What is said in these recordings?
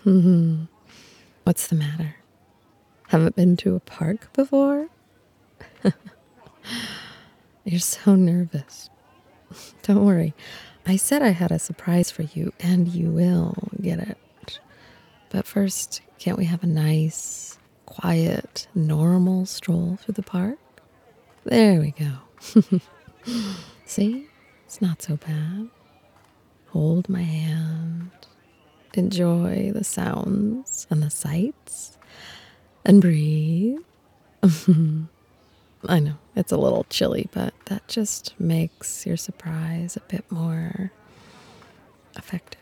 Mhm. What's the matter? Haven't been to a park before? You're so nervous. Don't worry. I said I had a surprise for you, and you will get it. But first, can't we have a nice, quiet, normal stroll through the park? There we go. See? It's not so bad. Hold my hand. Enjoy the sounds and the sights. And breathe. I know, it's a little chilly, but that just makes your surprise a bit more effective.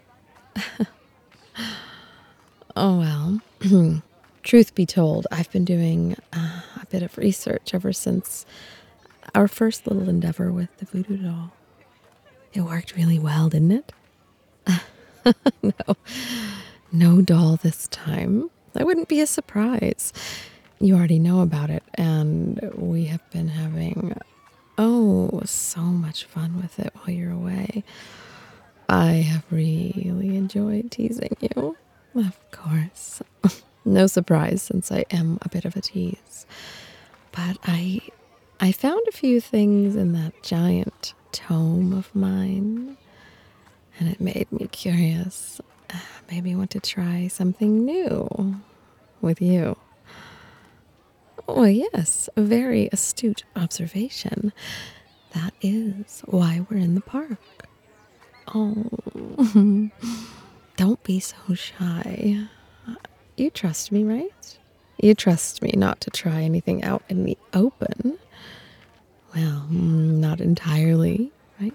Oh, well. Truth be told, I've been doing a bit of research ever since our first little endeavor with the voodoo doll. It worked really well, didn't it? No, no doll this time. That wouldn't be a surprise. You already know about it, and we have been having, so much fun with it while you're away. I have really enjoyed teasing you. Of course. No surprise since I am a bit of a tease. But I found a few things in that giant tome of mine, and it made me curious. Maybe want to try something new with you. Oh, yes, a very astute observation. That is why we're in the park. Oh, don't be so shy. You trust me, right? You trust me not to try anything out in the open. Well, not entirely, right?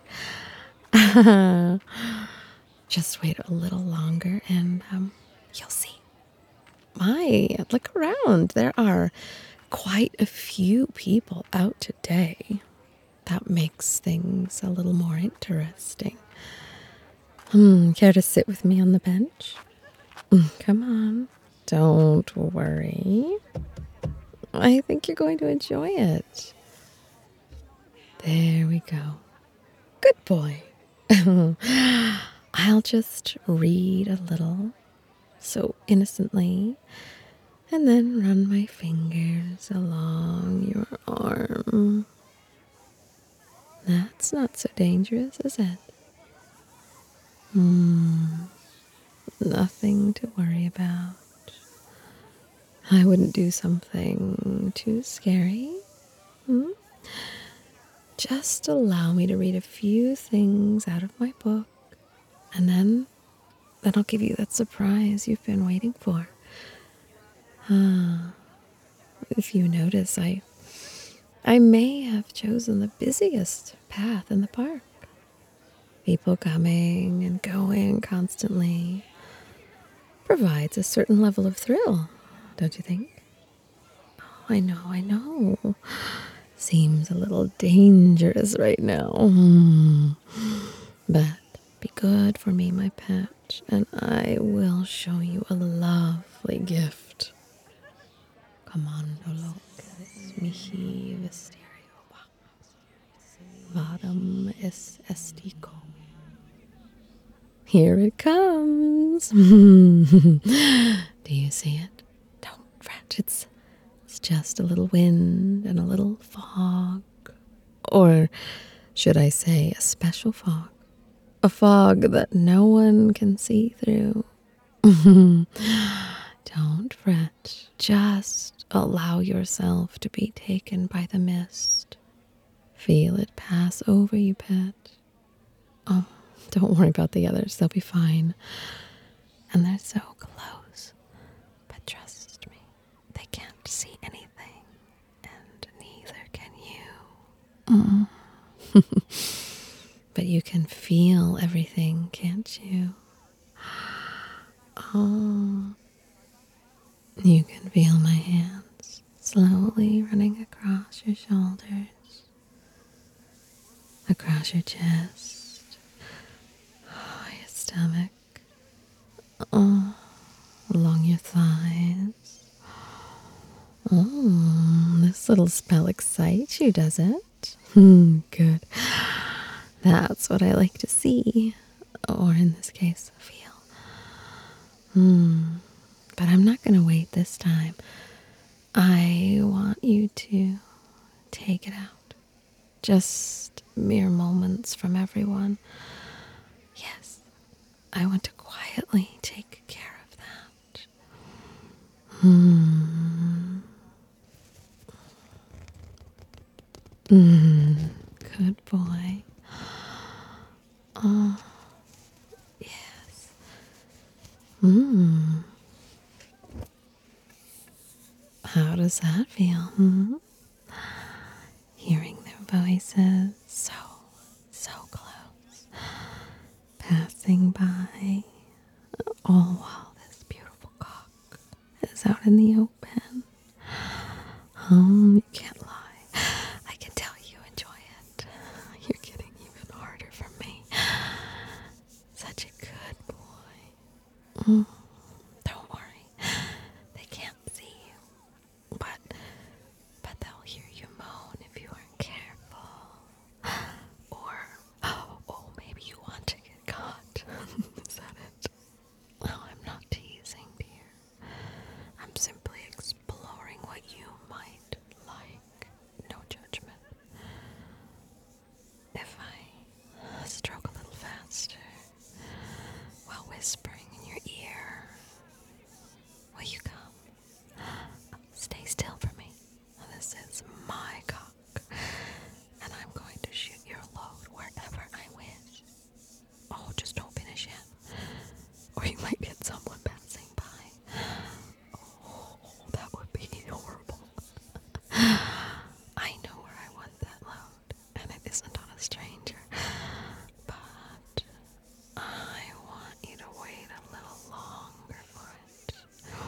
Just wait a little longer and you'll see. Look around. There are quite a few people out today. That makes things a little more interesting. Care to sit with me on the bench? Come on. Don't worry. I think you're going to enjoy it. There we go. Good boy. I'll just read a little, so innocently, and then run my fingers along your arm. That's not so dangerous, is it? Nothing to worry about. I wouldn't do something too scary. Just allow me to read a few things out of my book, and then I'll give you that surprise you've been waiting for. If you notice, I may have chosen the busiest path in the park. People coming and going constantly provides a certain level of thrill, don't you think? Oh, I know. Seems a little dangerous right now. But be good for me, my pet, and I will show you a lovely gift. Commando locus mihi visterio vadum is estico. Here it comes. Do you see it? Don't fret. It's just a little wind and a little fog. Or should I say a special fog? A fog that no one can see through. Don't fret. Just allow yourself to be taken by the mist. Feel it pass over you, pet. Oh, don't worry about the others. They'll be fine. And they're so close. But trust me, they can't see anything. And neither can you. But you can feel everything, can't you? Oh, you can feel my hands slowly running across your shoulders, across your chest, your stomach, along your thighs. This little spell excites you, does it? Good. That's what I like to see, or in this case, feel. But I'm not going to wait this time. I want you to take it out. Just mere moments from everyone. Yes, I want to quietly take care of that. Good boy. Oh, yes. How does that feel? Hearing their voices so close, passing by, all while this beautiful cock is out in the open. You can't lie. I can tell you enjoy it. You're getting even harder for me. Such a good boy. Don't worry. They can't see you. But they'll hear you moan if you aren't careful. Or, oh, maybe you want to get caught. Is that it? Oh, I'm not teasing, dear. I'm simply exploring what you might like. No judgment. If I stroke a little faster while whispering in your ear, will you come? Stay still for me. This is my cock, and I'm going to shoot your load wherever I wish. Oh, just don't finish yet, or you might get someone passing by. Oh, that would be horrible. I know where I want that load, and it isn't on a stranger, but I want you to wait a little longer for it.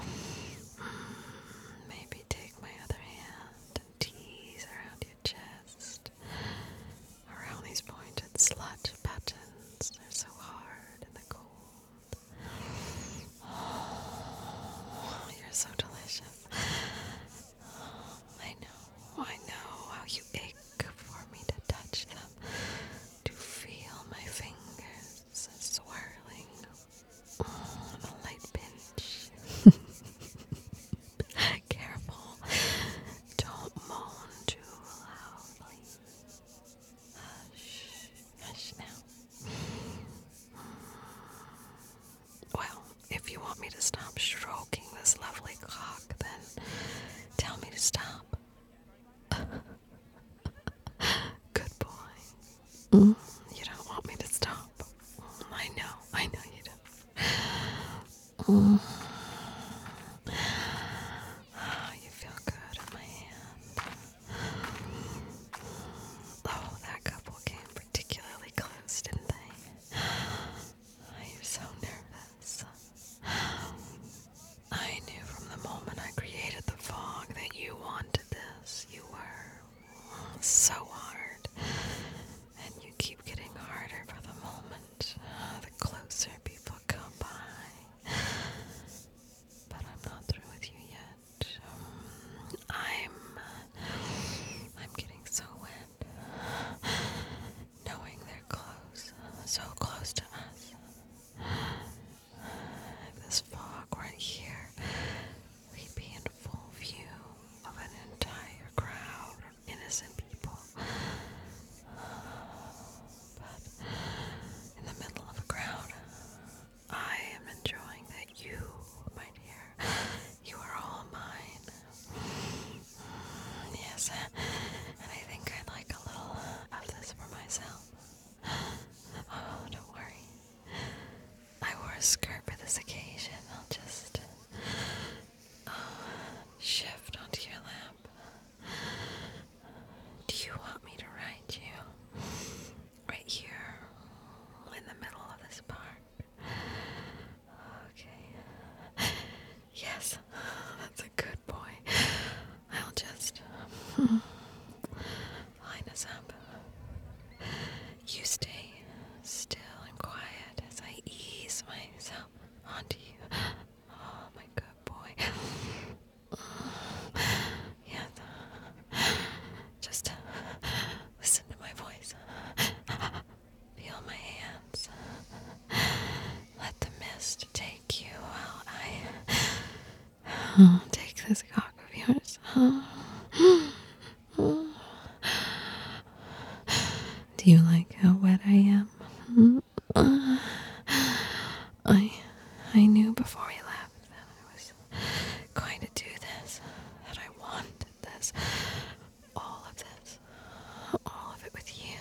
Maybe take my other hand and tease around your chest, around these pointed slut buttons. They're so hard in the cold. Oh, you're so delicious. I know how you ache for me to touch them, to feel my fingers swirling on a light pinch. Careful, don't moan too loudly. Hush, hush now. Well, if you want me to stop stroking this lovely cock, then tell me to stop. Good boy. You don't want me to stop. I know you don't. You feel good in my hand. Oh, that couple came particularly close, didn't they? You're so nervous. I knew from the moment I created the fog that you wanted this. You were so hard. And you keep getting harder for the moment. The closer people come by. But I'm not through with you yet. I'm getting so wet. Knowing they're close. So close to us. If this fog weren't here, we'd be in full view of an entire crowd of innocent people. But in the middle of a crowd, I am enjoying that you, my dear, you are all mine. Yes, and I think I'd like a little of this for myself. Oh, don't worry. I wore a skirt for this occasion. I'll just shift onto your lap. Do you want me to ride you right here in the middle of this park? Okay. Yes, that's a good boy. I'll just line us up. You stay still and quiet as I ease myself onto you. Oh, my good boy. Oh, take this cock of yours. Do you like how wet I am? I I knew before we left that I was going to do this, that I wanted this, all of this, all of it with you.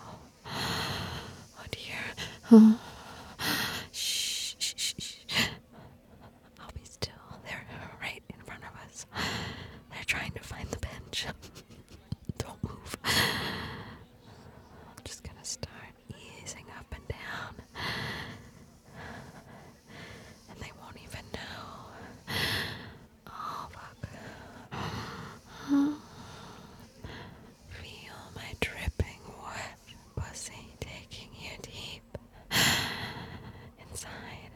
Oh dear. Oh. Shh, shh, shh, shh. I'll be still. They're right in front of us. They're trying to find the bench. Don't move. I'm just gonna start easing up and down. And they won't even know. Oh, fuck. Feel my dripping wet pussy taking you deep inside.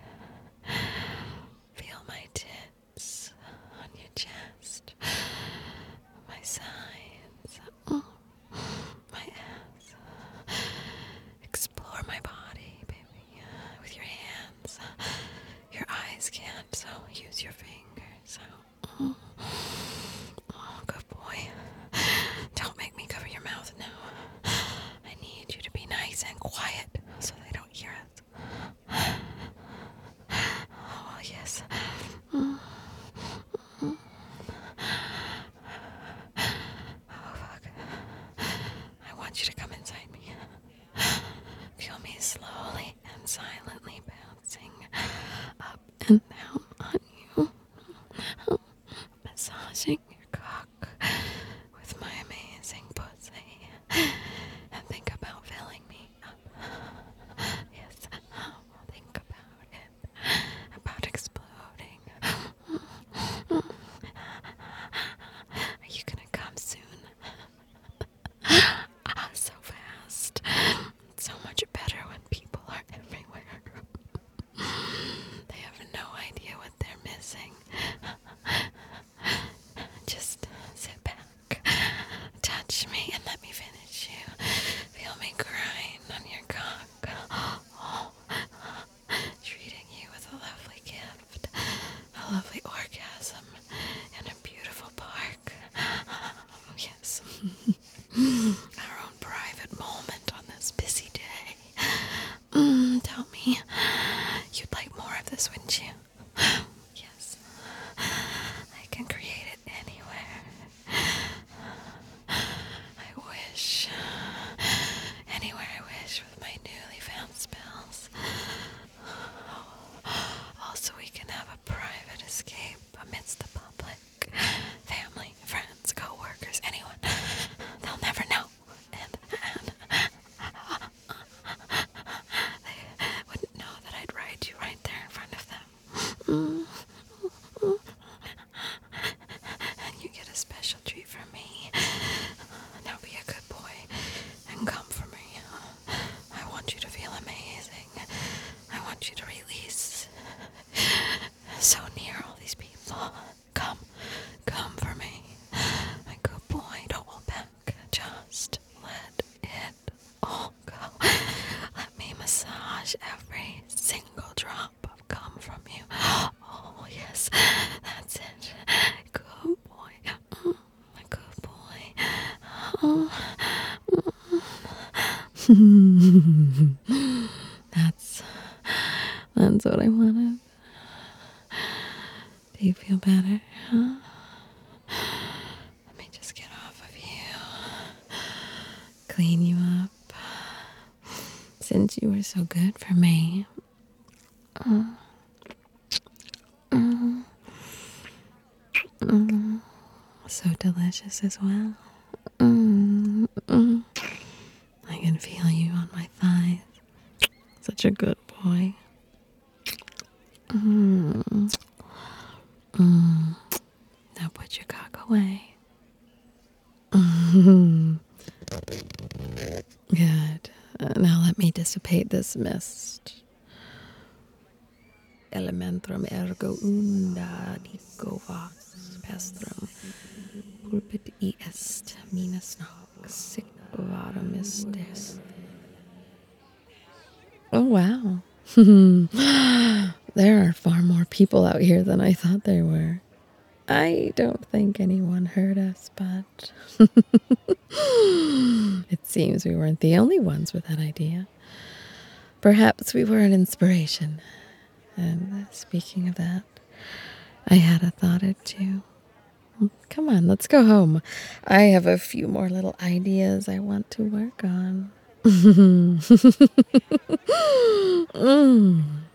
Feel my tits on your chest, my sides, my ass. Explore my body, baby, with your hands. Your eyes can't, so use your fingers. Oh, good boy. Don't make me cover your mouth now. I need you to be nice and quiet so they don't hear us. Oh, yes. Oh, fuck. I want you to come inside me. Feel me slowly and silently bouncing up and down on you. Massaging your cock with my amazing pussy. And think about filling me up. Yes, think about it. About exploding. Are you gonna come soon? So fast. So much better when people are everywhere. They have no idea what they're missing. Just sit back, touch me, and let me finish you. Feel me grind on your cock. Oh, treating you with a lovely gift, a lovely orgasm, and a beautiful park. Yes. Our own private moment on this busy day. Tell me, you'd like more of this, wouldn't you? Yes. I can create it anywhere. I wish. Anywhere I wish with my newly found spells. Also, we can have a private escape amidst the public. Family, friends, co-workers, anyone. They'll never know. And they wouldn't know that I'd ride you right there in front of them. And you get a special treat from me. Now be a good boy and come for me. I want you to feel amazing. I want you to release. So near all these people. Come for me. My good boy, don't hold back. Just let it all go. Let me massage every single drop of cum from you. Oh, yes, that's it. Good boy. My good boy. Oh. That's what I wanted. Do you feel better, huh? Let me just get off of you. Clean you up. Since you were so good for me. So delicious as well. I can feel you on my thighs. Such a good boy. Now put your cock away. Good. Now let me dissipate this mist. Elementrum ergo unda dico vas pestrum pulpit est minus nox sic varum est. Oh wow. There are far more people out here than I thought there were. I don't think anyone heard us, but it seems we weren't the only ones with that idea. Perhaps we were an inspiration. And speaking of that, I had a thought or two. Come on, let's go home. I have a few more little ideas I want to work on.